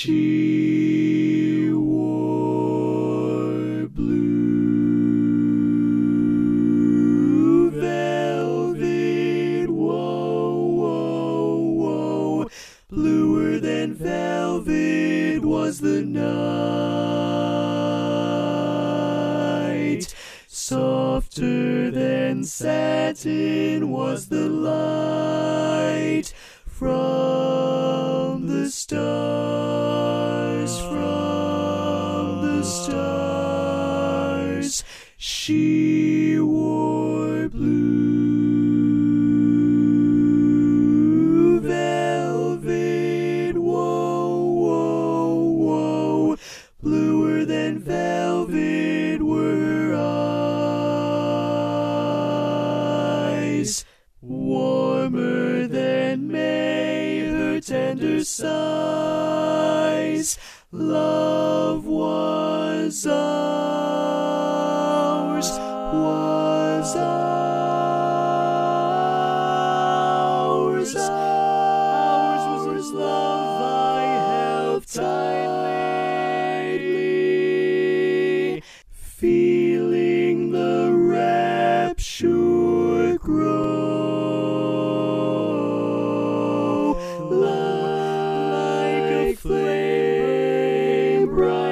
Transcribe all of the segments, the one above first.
She wore blue velvet, whoa, whoa, whoa. Bluer than velvet was the night. Softer than satin was the light from the stars, from the stars. She wore blue velvet, whoa, whoa, whoa. Bluer than velvet were her eyes. Warmer than May, her tender sighs. Love was ours, was ours. Ours was love I held tightly, feeling the rapture grow. Like a flame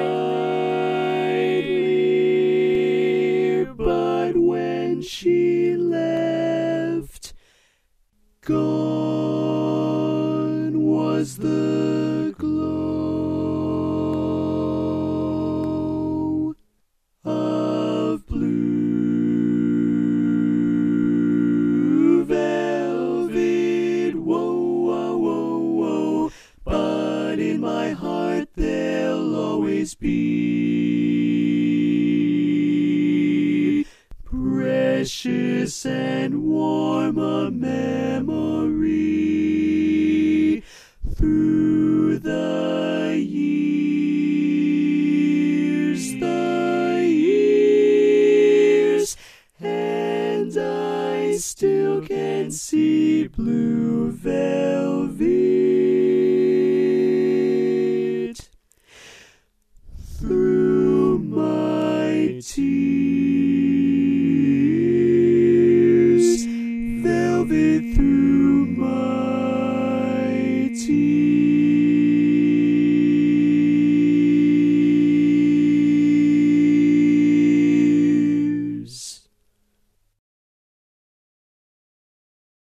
brightly, but when she left, gone was the glow of blue velvet, whoa, whoa, whoa, whoa. But in my heart there'll always be precious and warm a memory